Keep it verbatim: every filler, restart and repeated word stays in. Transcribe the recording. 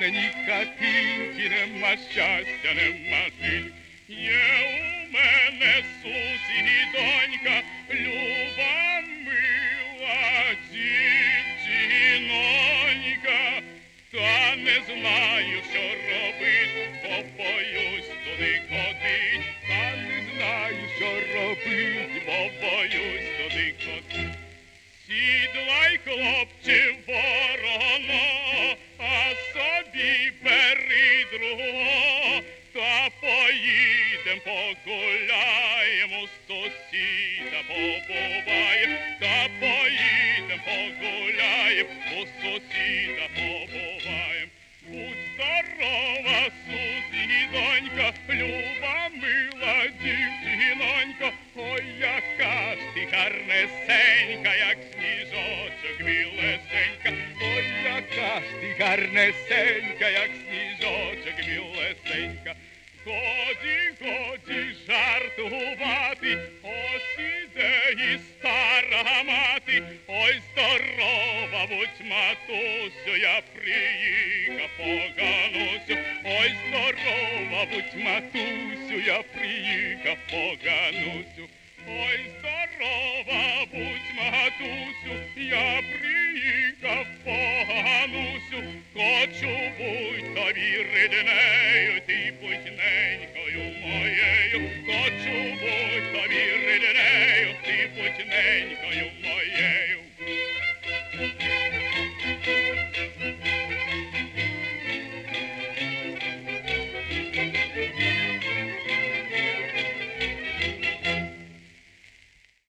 хатинки, нема щастя, нема жить. Є у мене Сузі донька, люба мила дівчинонька, та не знаю, що робить, бо боюсь туди ходить, та не знаю, що робить, бо боюсь туди ходить. Сідлай, хлопче, ворона, а собі бери другого, та поїдем погуляєм, у сусіда побуваєм, та поїдем погуляєм, у сусіда побуваєм. Будь здорова, Сузі донька, люба мила дівчинонька, ой, яка ж ти гарнесенька, як сніжочок білесенька, ой, яка ж ти гарнесенька, як сніжочок білесенька. Годі, годі жартувати, ось іде і стара мати, ой, здорова будь, матусю, я приїхав поганусю, ой, здорова будь, матусю, я приїхав поганусю, ой, здорова будь, матусю, я приїхав поганусю, хочу будь тобі рідне.